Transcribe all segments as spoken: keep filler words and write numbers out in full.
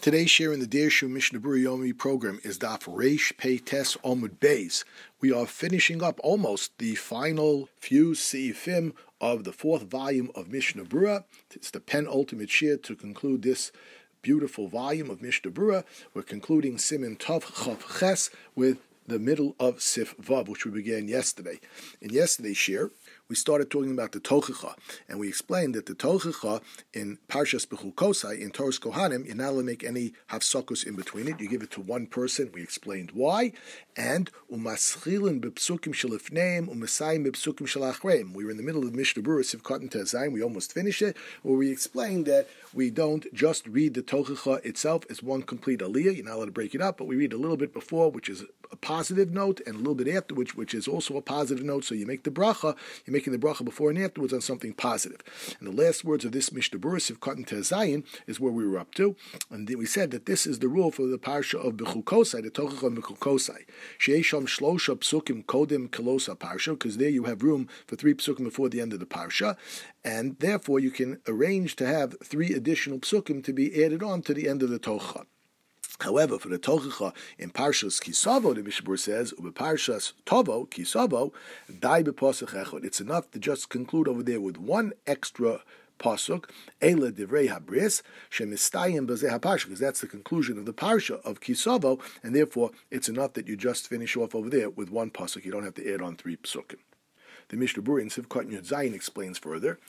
Today's share in the Deir Shu Mishnah Berurah Yomi program is Daf Reish Pei Tes Omud Beis. We are finishing up almost the final few seifim of the fourth volume of Mishnah Berurah. It's the penultimate share to conclude this beautiful volume of Mishnah Berurah. We're concluding Siman Tov Chav Ches with the middle of Sif Vav, which we began yesterday. In yesterday's share, we started talking about the Tochacha, and we explained that the Tochacha in Parshas Bechukosai, in Toras Kohanim, you're not allowed to make any hafsakus in between it. You give it to one person. We explained why. And umaschilin bepsukim shelifneim umasayim bepsukim shelachreim. We were in the middle of the Mishnah Berurah Sivkot Tezayim. We almost finished it, where we explained that we don't just read the Tochacha itself as one complete aliyah. You're not allowed to break it up, but we read a little bit before, which is a positive note, and a little bit after, which, which is also a positive note. So you make the bracha, you're making the bracha before and afterwards on something positive. And the last words of this Mishnah Berurah Sivkot Tezayin is where we were up to. And then we said that this is the rule for the parsha of Bechukosai, the Tochacha of Bechukosai. Sheisham shlosha psukim kodim kolosa parsha, because there you have room for three psukim before the end of the parsha, and therefore you can arrange to have three additional psukim to be added on to the end of the Tochacha. However, for the Tochacha in Parshas Kisavo, the Mishnah Berurah says, Parshas Tovo, Kisavo, dai b'posach echad. It's enough to just conclude over there with one extra pasuk, Eila Divrei Habris, Shemistayim B'zeh HaParsha, because that's the conclusion of the Parsha of Kisavo, and therefore it's enough that you just finish off over there with one pasuk. You don't have to add on three pasukim. The Mishnah Berurah in Sivkot Yud Zayin explains further.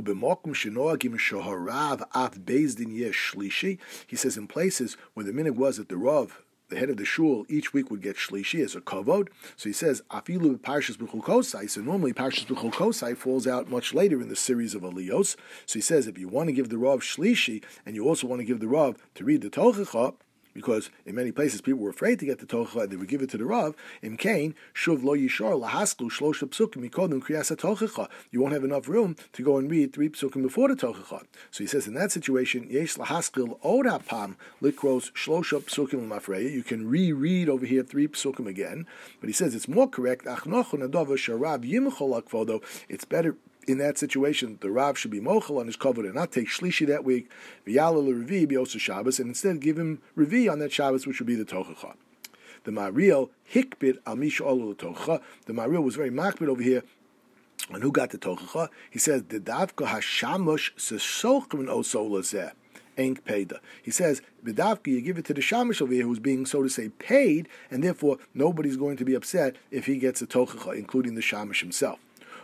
He says in places where the minhag was that the Rav, the head of the shul, each week would get shlishi as a kavod. So he says, afilu parshas b'chukosai. So normally parshas b'chukosai falls out much later in the series of aliyos. So he says, if you want to give the Rav shlishi, and you also want to give the Rav to read the Tochacha, because in many places people were afraid to get the Tochacha and they would give it to the Rav, in Cain, Shuv lo yishar lahasklu shlosha psukim mikodem kriyas Tochacha. You won't have enough room to go and read three psukim before the Tochacha. So he says in that situation, yesh lahaskil od hapam likros shlosha psukim l'mafreya. You can reread over here three psukim again, but he says it's more correct. Ach nochon adova sharav yimchol akvodo. It's better in that situation, the Rav should be mochel on his kavod and not take shlishi that week, v'yala l'revi b'yosa Shabbos, and instead give him revi on that Shabbos, which would be the Tochacha. The Mariel hikbid al misha olu l'Tochacha. The Mariel was very makbid over here on who got the Tochacha. He says, the davka hashamosh sesochim oso lazeh. He says, B'davki, you give it to the shamash over here who's being, so to say, paid, and therefore nobody's going to be upset if he gets a Tochacha, including the shamash himself.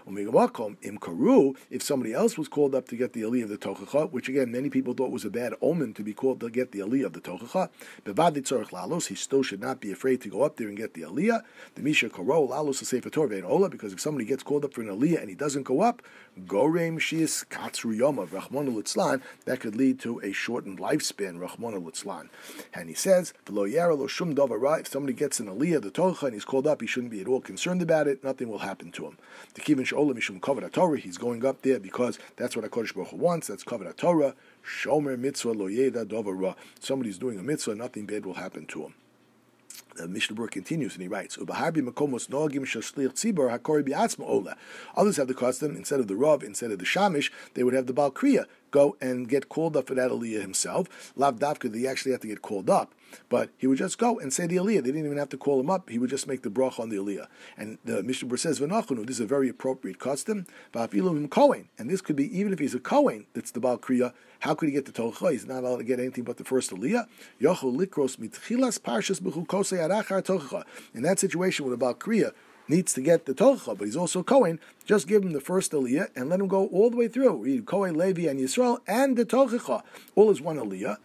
Im karu, if somebody else was called up to get the aliyah of the Tochacha, which again many people thought was a bad omen to be called to get the aliyah of the Tochacha, bevad tzorich lalos, he still should not be afraid to go up there and get the aliyah. The misha karo lalos a sefer Torah ve'en ola, because if somebody gets called up for an aliyah and he doesn't go up, gorem shias katzru yomav rachmana litzlan, that could lead to a shortened lifespan rachmana litzlan. And he says, v'lo yara lo shum davar, if somebody gets an aliyah of the Tochacha and he's called up, he shouldn't be at all concerned about it. Nothing will happen to him. The kivin Ola mishum kavod Torah. He's going up there because that's what HaKadosh Baruch Hu wants. That's kavod Torah. Shomer mitzvah lo yeda dover ra. Somebody's doing a mitzvah, nothing bad will happen to him. The Mishnah Berurah continues and he writes, "Ubaharbi makomos noagim shashliach tzibur hakori bi'atzma ola." Others have the custom, instead of the Rav, instead of the Shamish, they would have the Baal Kriya go and get called up for that aliyah himself. Lav davka, they actually have to get called up, but he would just go and say the aliyah. They didn't even have to call him up. He would just make the bracha on the aliyah. And the Mishnah Berurah says, "V'nachonu," this is a very appropriate custom. V'afilu kohen, and this could be even if he's a kohen that's the Baal Kriya. How could he get the Tochacha? He's not allowed to get anything but the first aliyah. Yochel likros mitchilas parshas b'chukosei arachar Tochacha. In that situation with a Baal Kriya needs to get the Tochacha, but he's also Kohen, just give him the first aliyah and let him go all the way through. Read Kohen, Levi, and Yisrael, and the Tochacha. All is one aliyah.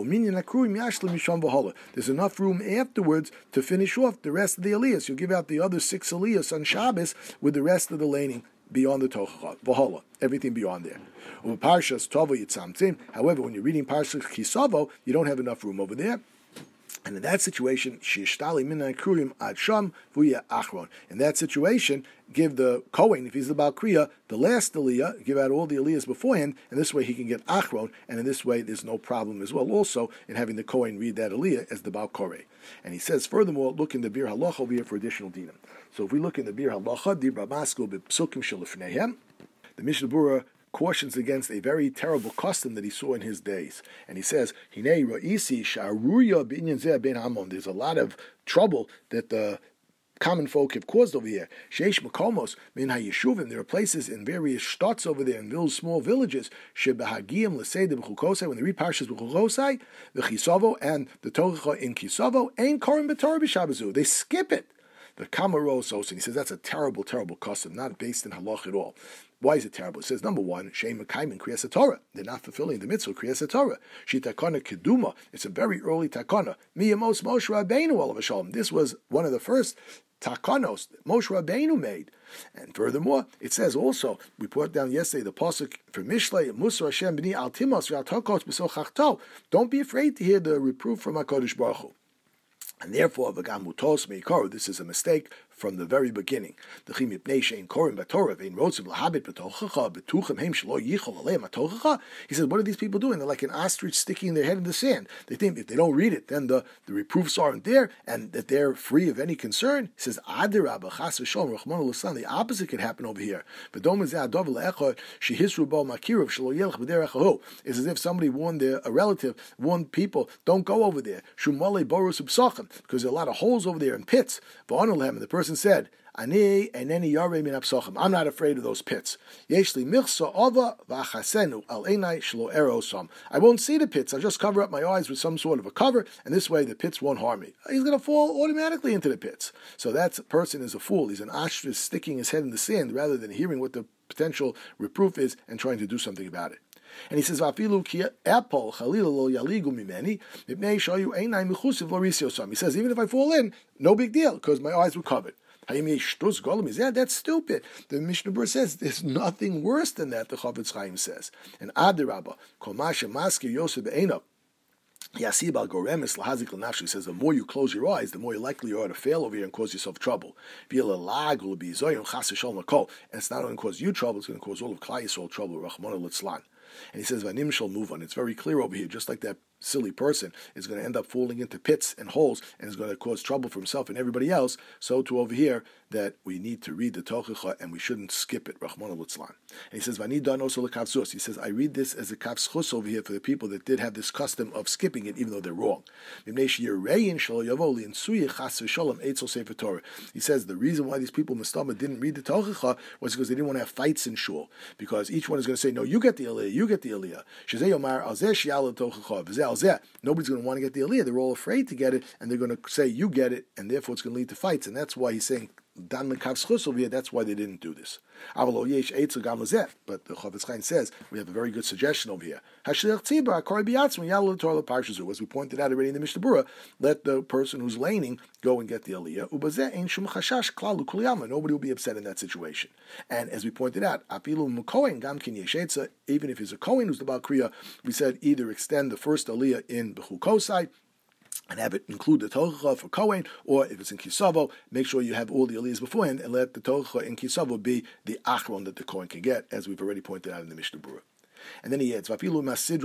There's enough room afterwards to finish off the rest of the aliyahs. You'll give out the other six aliyahs on Shabbos with the rest of the laning beyond the Tochacha, Vahala, everything beyond there. Parshas Tovo Yitzamtzim. However, when you're reading Parshas Kisavo, you don't have enough room over there. And in that situation, Shishtali Minan Kurim Ad Sham Vuya Achron. In that situation, give the Kohen, if he's the Baal Kriya, the last aliyah, give out all the aliyahs beforehand, and this way he can get Achron, and in this way there's no problem as well also in having the Kohen read that aliyah as the Baal Koreh. And he says, furthermore, look in the Bir Halacha over here for additional dinim. So if we look in the Bir Halacha, Dibra Maskul B'Psukim Shelifnehem, the Mishnah Berurah cautions against a very terrible custom that he saw in his days. And he says, Hinei ra'isi sha'aruya b'inyan zeh ben hamon. There's a lot of trouble that the common folk have caused over here. Sheish makomos min hayeshuvim. There are places in various shtats over there in those small villages. Shebahagiyim l'seid b'chukosai. When they read parshas b'chukosai, the chisavo and the Torah in Kisavo ain't korim b'Torah b'Shabbazu. They skip it. The Kamaros also, he says that's a terrible, terrible custom, not based in halach at all. Why is it terrible? It says, number one, Shein Mekayim Kriyas Torah. They're not fulfilling the mitzvah Kriyas Torah. She takana keduma. It's a very early takana. Miyamos Moshe Rabbeinu olav hashalom. This was one of the first takanos that Moshe Rabbeinu made. And furthermore, it says also, we put down yesterday the pasuk for Mishlei, Musar Hashem b'ni al timos v'al tokos b'so chachto. Don't be afraid to hear the reproof from HaKadosh Baruch Hu. And therefore, v'gamutos meikor, this is a mistake from the very beginning. He says, what are these people doing? They're like an ostrich sticking their head in the sand. They think if they don't read it, then the, the reproofs aren't there, and that they're free of any concern. He says, the opposite could happen over here. It's as if somebody warned their, a relative, warned people, don't go over there. Because there are a lot of holes over there and pits. And the person said, Ani eneni yarei min apsochim. I'm not afraid of those pits. Yeshli milchsa ova v'achasenu al enai shlo erosam. I won't see the pits. I'll just cover up my eyes with some sort of a cover, and this way the pits won't harm me. He's going to fall automatically into the pits. So that person is a fool. He's an ostrich sticking his head in the sand rather than hearing what the potential reproof is and trying to do something about it. And he says, "Vafilu ki apol chalila lo yaligu mimeni mipnei shayu einai mechusiv lo risiosam." He says, even if I fall in, no big deal because my eyes were covered. Yeah, that's stupid. The Mishnah Berurah says there's nothing worse than that. The Chofetz Chaim says, and Adarabba kol masha maskir yosef be'einav. He says the more you close your eyes, the more likely you are to fail over here and cause yourself trouble. And it's not only cause you trouble, it's going to cause all of Klal Yisrael trouble. And he says, Vanim shall move on. It's very clear over here, just like that silly person is going to end up falling into pits and holes and is going to cause trouble for himself and everybody else, so too over here that we need to read the Tochacha and we shouldn't skip it, Rachmana litzlan. And he says, Vanidan also lekavzus. He says, I read this as a kavzus over here for the people that did have this custom of skipping it even though they're wrong. He says, the reason why these people Mistama didn't read the Tochacha was because they didn't want to have fights in shul, because each one is going to say, no, you get the Aliyah, you get the Aliyah. Nobody's going to want to get the Aliyah. They're all afraid to get it, and they're going to say, you get it, and therefore it's going to lead to fights. And that's why he's saying, Dan Lekavschus over here, that's why they didn't do this. But the Chofetz Chaim says, we have a very good suggestion over here. As we pointed out already in the Mishnah Berurah, let the person who's laning go and get the Aliyah. Nobody will be upset in that situation. And as we pointed out, even if he's a Kohen who's the Baal Kriya, we said either extend the first Aliyah in Bechukosai, and have it include the Tochacha for Kohen, or if it's in Kisavo, make sure you have all the Aliyahs beforehand, and let the Tochacha in Kisavo be the Achron that the Kohen can get, as we've already pointed out in the Mishnah Berurah. And then he adds, even when Bahar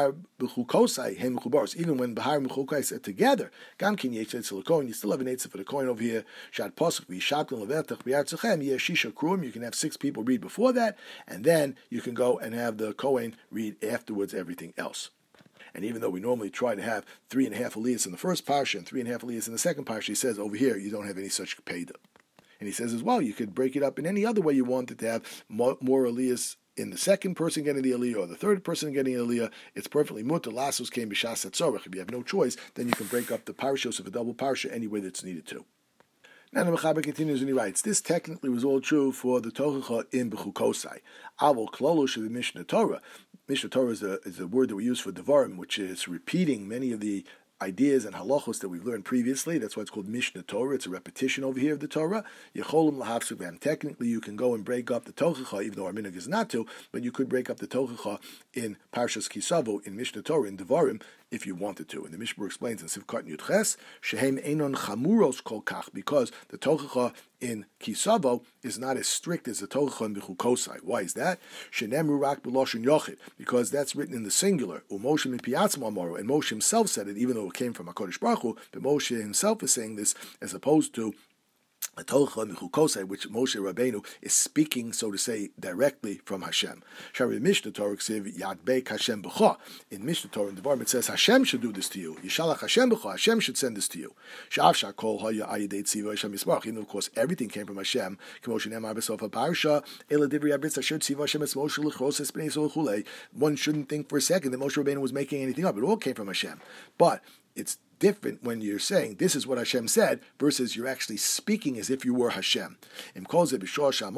Mechukosai are together, Gam Kin Yetzet Tzil Kohen, you still have an Eitzah for the Kohen over here, Shad Pasuk, V'Yishabtin Levetach B'Yartzachem, Yeh Shisha Krum, you can have six people read before that, and then you can go and have the Kohen read afterwards everything else. And even though we normally try to have three and a half aliyahs in the first parsha and three and a half aliyahs in the second parsha, he says over here you don't have any such peidah. And he says as well, you could break it up in any other way you wanted to have more, more aliyahs in the second person getting the aliyah or the third person getting the aliyah. It's perfectly mutter. Lasos came b'shas hatzorach. If you have no choice, then you can break up the parashos of a double parsha any way that's needed to. Now the Mechaber continues and he writes, this technically was all true for the Tochacha in Bechukosai. Avol klolosh of the Mishnah Torah. Mishnah Torah is a, is a word that we use for Devarim, which is repeating many of the ideas and halachos that we've learned previously. That's why it's called Mishnah Torah. It's a repetition over here of the Torah. Yecholim lahafsuk b'hem. Technically, you can go and break up the Tochacha, even though our minhag is not to, but you could break up the Tochacha in Parshas Kisavo, in Mishnah Torah, in Devarim, if you wanted to. And the Mishnah explains in Sivkat Yud Ches, shehem einon chamuros kol kach, because the Tochacha in Kisavo is not as strict as the Tochacha in Bechukosai. Why is that? Shenemru rak b'loshen yochid, because that's written in the singular. Umoshe min piatzmo amoro, and Moshe himself said it, even though it came from HaKadosh Baruch Hu, but Moshe himself is saying this as opposed to a Torah Mechukosai, which Moshe Rabbeinu is speaking, so to say, directly from Hashem. Shari Mishnah Torah Ksiv Yad Beik Hashem B'cha. In Mishnah Torah in Devarim it says Hashem should do this to you. Yishalach Hashem B'cha. Hashem should send this to you. Sha'av Sha'kol Haya Ayidei Tziva Hashem Yisbarach. Even though, of course, everything came from Hashem. K'moshe Nemar B'sof HaParsha Ela Divri Abritz Asher Tziva Hashem Es Moshe L'chos Es B'nei Yisrael Chulei. One shouldn't think for a second that Moshe Rabbeinu was making anything up. It all came from Hashem. But it's different when you're saying this is what Hashem said versus you're actually speaking as if you were Hashem. Even though in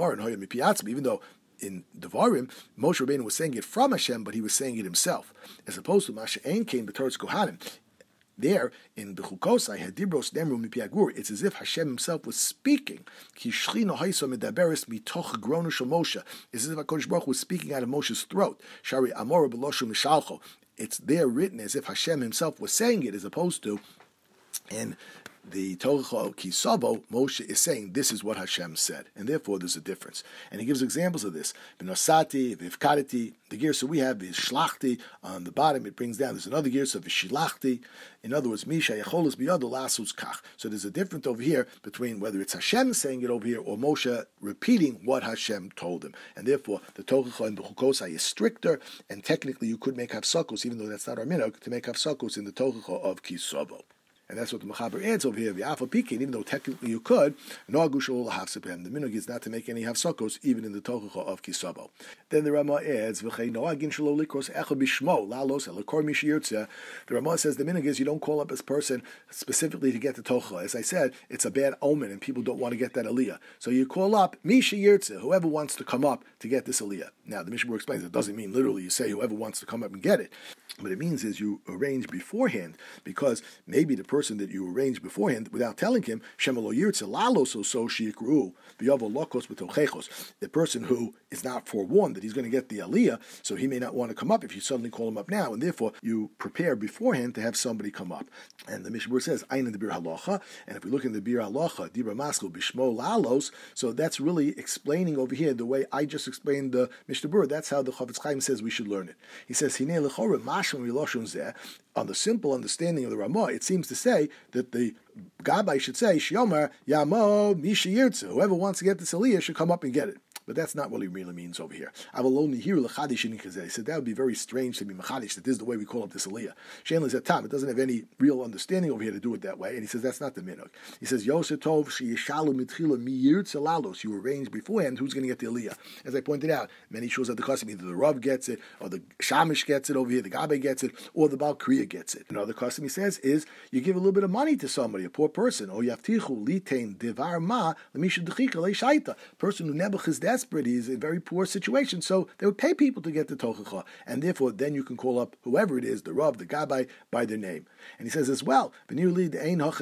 Devarim, Moshe Rabbeinu was saying it from Hashem, but he was saying it himself, as opposed to Masha Ein Kain B'Torah Kohanim. There, in the Chukosai, Hadibros Nemru Mipiagur, it's as if Hashem himself was speaking. Ki Shechina Haiso Medaberes Mitoch Gronu Shel Moshe. It's as if HaKadosh Baruch Hu was speaking out of Moshe's throat. Shari Amora B'Loshu Mishalcho. It's there written as if Hashem himself was saying it, as opposed to in the Torah Kisabo, Moshe is saying this is what Hashem said, and therefore there's a difference. And he gives examples of this. V'nosati, v'ivkadati. The girsa we have is shlachti. On the bottom it brings down. There's another girsa v'shilachti. In other words, misha yacholos biyado lasus kach. So there's a difference over here between whether it's Hashem saying it over here or Moshe repeating what Hashem told him. And therefore the Torah and the Chukosai is stricter, and technically you could make hafsakos, even though that's not our minhag, to make hafsakos in the Torah of Kisavo. And that's what the Mechaber adds over here. V'afa pikin, even though technically you could, no agushol hafsepem. The minhag is not to make any hafsakos, even in the Tochacha of Kisabo. Then the Rama adds, v'chei no agin shelo likros echa bishmo lalos elakor mishiyurtzeh. The Rama says the minhag is you don't call up this person specifically to get the Tochacha. As I said, it's a bad omen, and people don't want to get that aliyah. So you call up mishiyurtzeh, whoever wants to come up to get this aliyah. Now the Mishnah explains it doesn't mean literally you say whoever wants to come up and get it. What it means is you arrange beforehand, because maybe the person that you arranged beforehand without telling him, the person who is not forewarned that he's going to get the aliyah, so he may not want to come up if you suddenly call him up now, and therefore you prepare beforehand to have somebody come up. And the Mishnah says, Ein the Bir Halacha, and if we look in the Bir Halacha, Dibra Maskul Bishmo Lalos, so that's really explaining over here the way I just explained the Mishnah Berurah. That's how the Chafetz Chaim says we should learn it. He says, Hinei Lechora Mashma Miloshon Zeh. On the simple understanding of the Ramah, it seems to say that the Gabbai should say, Shiomer Yamo Mishiyirtzu. Whoever wants to get this aliyah should come up and get it. But that's not what he really means over here. I will only hear l'chadish in He said that would be very strange to be machadish, that this is the way we call up this aliyah. Shein l'zetam, it doesn't have any real understanding over here to do it that way. And he says that's not the minhag. He says, Yosef Tov sheyishalu mitchila miyirtzu lalos. You arrange beforehand who's going to get the aliyah. As I pointed out, many shows at the custom, either the Rav gets it, or the Shamish gets it over here, the Gabe gets it, or the Baal Kriya gets it. Another custom, he says, is you give a little bit of money to somebody, a poor person, or yaftichu litain devar ma l'misha d'chika le'shaita. Person who Nebuch is desperate, he's in a very poor situation, so they would pay people to get the Tochacha, and therefore then you can call up whoever it is, the Rav, the Gabbai, by their name. And he says as well, this is really what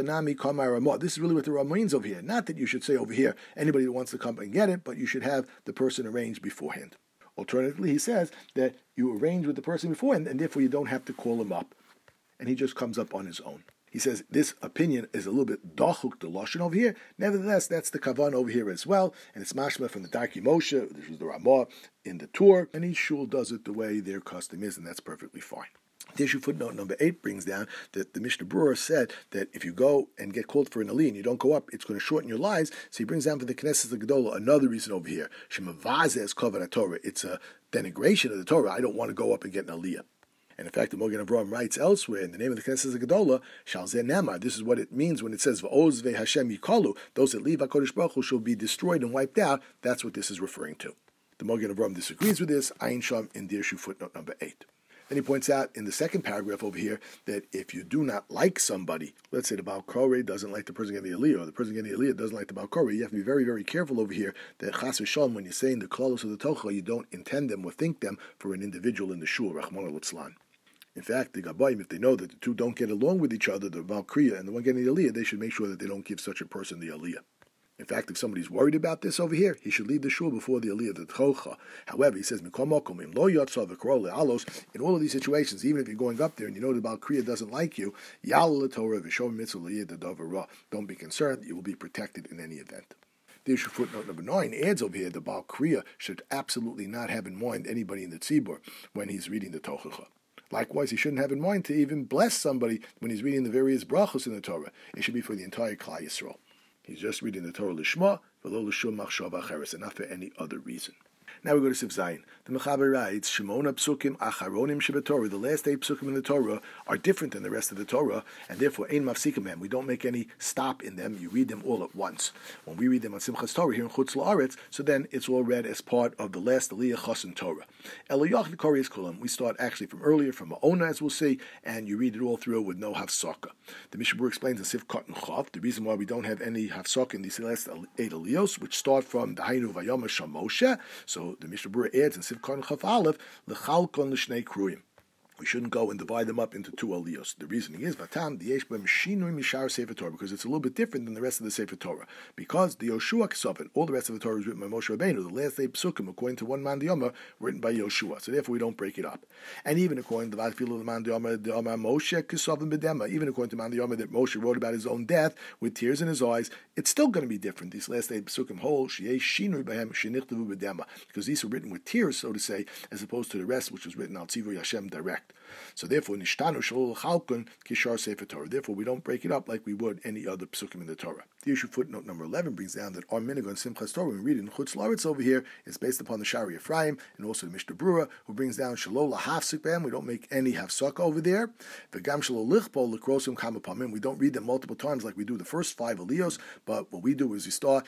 the Rav means over here. Not that you should say over here, anybody that wants to come and get it, but you should have the person arranged beforehand. Alternatively, he says that you arrange with the person beforehand, and therefore you don't have to call him up, and he just comes up on his own. He says this opinion is a little bit dachuk the lashon over here. Nevertheless, that's the kavan over here as well, and it's mashma from the Darkei Moshe. This was the Ramah in the Tur, and each shul does it the way their custom is, and that's perfectly fine. The issue footnote number eight brings down that the Mishnah Berurah said that if you go and get called for an aliyah and you don't go up, it's going to shorten your lives. So he brings down for the Knesset Gedolah another reason over here. Shemavazes kavod Torah. It's a denigration of the Torah. I don't want to go up and get an aliyah. And in fact, the Mogen Avraham writes elsewhere in the name of the Knesset Gedolah, Shal Zeh Nemar. This is what it means when it says V'oz ve Hashem yikalu. Those that leave HaKadosh Baruch Hu shall be destroyed and wiped out. That's what this is referring to. The Mogen Avraham disagrees with this. Ayin Sham in Dirshu footnote number eight. Then he points out in the second paragraph over here that if you do not like somebody, let's say the Baal Koreh doesn't like the person getting the aliyah, or the person getting the aliyah doesn't like the Baal Koreh, you have to be very, very careful over here that chas v'shalom, when you're saying the klalos of the tocha, you don't intend them or think them for an individual in the shul, Rachmana litzlan. In fact, the Gabbayim, if they know that the two don't get along with each other, the Baal Kriya and the one getting the aliyah, they should make sure that they don't give such a person the aliyah. In fact, if somebody's worried about this over here, he should leave the shul before the aliyah, the tchocha. However, he says, in all of these situations, even if you're going up there and you know the Baal Kriya doesn't like you, don't be concerned, you will be protected in any event. The issue footnote number nine adds over here, the Baal Kriya should absolutely not have in mind anybody in the tzibur when he's reading the tochacha. Likewise, he shouldn't have in mind to even bless somebody when he's reading the various brachos in the Torah. It should be for the entire Klal Yisrael. He's just reading the Torah Lishma, v'lo l'shum machshava acheres, and not for any other reason. Now we go to Sif Zayin. The Mechaber writes, Shemona psukim acharonim shebetorah. The last eight psukim in the Torah are different than the rest of the Torah, and therefore ein mafsikim them. We don't make any stop in them. You read them all at once. When we read them on Simchas Torah here in Chutz La'aretz, so then it's all read as part of the last Aliyah Chosin Torah. Eloyach l'Koriyas Kulam. We start actually from earlier, from Ma'ona, as we'll see, and you read it all through with no hafsaka. The Mishnah Berurah explains in Sif Kot and Chav the reason why we don't have any hafsaka in these last eight Aliyos, which start from the Hainu Vayoma Shamoshe. So the Mishnah Berurah adds in Sif Kon Chaf Aleph l'chalkon l'shnei kruyim. We shouldn't go and divide them up into two aliyos. The reasoning is Vatam the Yesh B'Hem Shinui Mishar Sefer Torah, because it's a little bit different than the rest of the Sefer Torah. Because the Yoshua Kesavin, all the rest of the Torah is written by Moshe Rabbeinu. The last eight psukim, according to one man Diyama, written by Yoshua. So therefore we don't break it up. And even according to the Vadfil of the man Diyama, Diyama Moshe Kesavin B'Dema, even according to man Diyama that Moshe wrote about his own death with tears in his eyes, it's still going to be different. These last eight psukim hold Sheyei Shinui B'Hem Shenichtavu B'Dema, because these were written with tears, so to say, as opposed to the rest, which was written Al Tzivu Hashem direct. So therefore, Nishtanu Shalol Chalkon Kishar Sefer Torah. Therefore, we don't break it up like we would any other psukim in the Torah. The issue footnote number eleven brings down that our minhag on Simchas Torah, when we read it in Chutz La'aretz over here, is based upon the Shari Ephraim and also the Mishnah Berurah, who brings down Shalol Lahafsik B'Hem. We don't make any hafsaka over there. V'gam Shalol Lichpo L'Krosim Kamapamim. We don't read them multiple times like we do the first five aliyos, but what we do is we start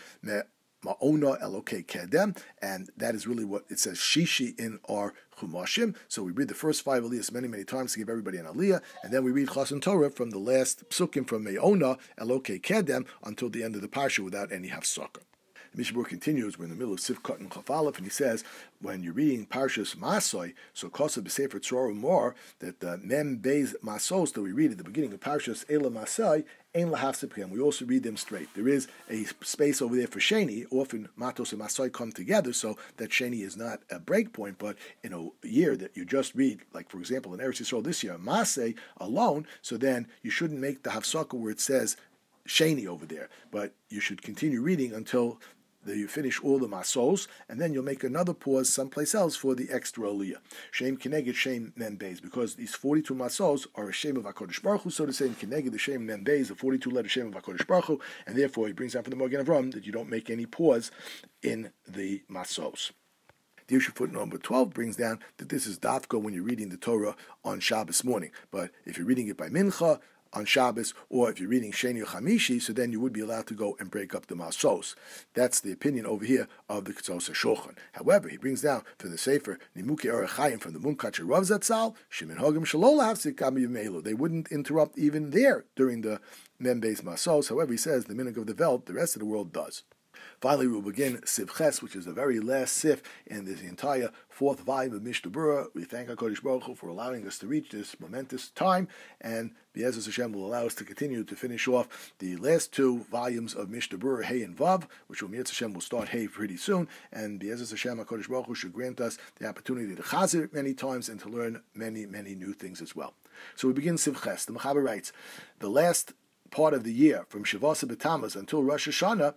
Ma'ona Elokei Kedem, and that is really what it says Shishi in our Chumashim. So we read the first five aliyahs many, many times to give everybody an aliyah, and then we read Chosin Torah from the last psukim from Ma'ona Elokei Kedem until the end of the parsha without any hafsaka. The Mishnah Berurah continues, we're in the middle of Sifkat and Chaf Aleph, and he says, when you're reading Parshas Masoi, so Kosa B'Sefer Tzorah more, that the Mem Beis Masos that we read at the beginning of Parshas Eila Masai, Ein Lahafsipchem. We also read them straight. There is a space over there for Sheni. Often Matos and Masoi come together, so that Sheni is not a break point, but in a year that you just read, like for example in Eretz Yisrael this year, Masei alone, so then you shouldn't make the Hafsaka where it says Sheni over there, but you should continue reading until you finish all the masos, and then you'll make another pause someplace else for the extra aliyah. Shem Keneged Shem Mem Beis, because these forty-two masos are a Shem of HaKadosh Baruch Hu, so to say, Keneged the Shem Mem Beis, the forty-two letter Shem of HaKadosh Baruch Hu, and therefore he brings out from the Magen Avram that you don't make any pause in the masos. The issue footnote number twelve brings down that this is dafka when you're reading the Torah on Shabbos morning, but if you're reading it by Mincha, on Shabbos, or if you're reading Sheni or Chamishi, so then you would be allowed to go and break up the Masos. That's the opinion over here of the Ketzos HaShulchan. However, he brings down from the Sefer Nimukei Orach Chaim from the Munkach Rav Zatzal, Shemin Hogim Shalol Hafsik Kam Yemelu. They wouldn't interrupt even there during the Mem Beis Masos. However, he says the minhag of the Velt, the rest of the world does. Finally, we'll begin Sif Ches, which is the very last Sif in this entire fourth volume of Mishnah Berurah. We thank HaKadosh Baruch Hu for allowing us to reach this momentous time, and Be'ezus Hashem will allow us to continue to finish off the last two volumes of Mishnah Berurah, Hey and Vav, which will Be'ezus Hashem will start Hey pretty soon, and Be'ezus Hashem HaKadosh Baruch Hu should grant us the opportunity to chazer it many times and to learn many, many new things as well. So we begin Sif Ches. The Mechaber writes, the last part of the year, from Shavasa B'Tammuz until Rosh Hashanah,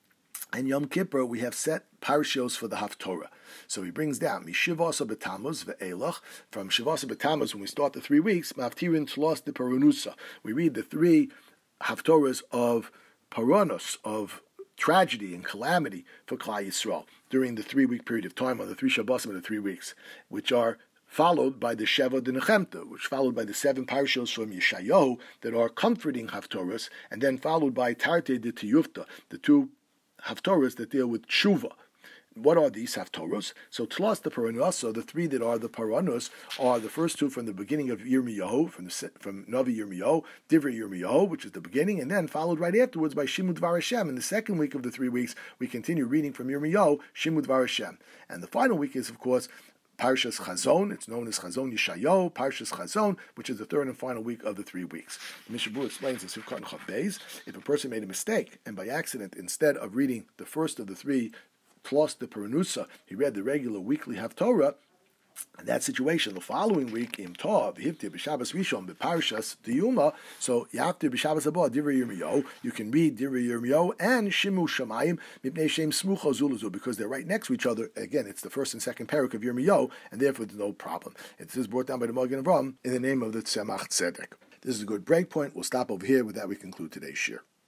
and Yom Kippur, we have set parashos for the Haftorah. So he brings down Mishivasa B'Tammuz ve'elach. From Shivasa B'Tammuz, when we start the three weeks, Maftirin Tlos de Paranusa. We read the three Haftorahs of Paranos, of tragedy and calamity for Klal Yisrael during the three-week period of time, on the three Shabbosim of the three weeks, which are followed by the Sheva de Nechemta, which followed by the seven parashos from Yeshayahu that are comforting Haftorahs, and then followed by Tarte de Tiyufta, the two Haftorahs that deal with tshuva. What are these Haftorahs? So Tlos the Paranos, the three that are the Paranos, are the first two from the beginning of Yirmiyahu, from the from Navi Yirmiyahu, Divrei Yirmiyahu, which is the beginning, and then followed right afterwards by Shimud Dvar Hashem. In the second week of the three weeks, we continue reading from Yirmiyahu, Shimud Dvar Hashem. And the final week is, of course, Parshas Chazon. It's known as Chazon Yeshayahu, Parshas Chazon, which is the third and final week of the three weeks. The Mishnah Berurah explains in Sivkot and Chav Beis, if a person made a mistake and by accident, instead of reading the first of the three Tlos de Paranusa, he read the regular weekly Haftorah, in that situation, the following week, Im Tov, Hiftir b'Shabbos Rishon b'Parshas Diyuma, so Yaftir b'Shabbos Haba Divrei Yirmiyahu, you can read Divrei Yirmiyahu and Shimu Shamayim Mipnei Shem Smucha Zulazu, because they're right next to each other. Again, it's the first and second parak of Yirmiyahu, and therefore there's no problem. It is brought down by the Magen Avram in the name of the Tzemach Tzedek. This is a good break point. We'll stop over here. With that, we conclude today's shir.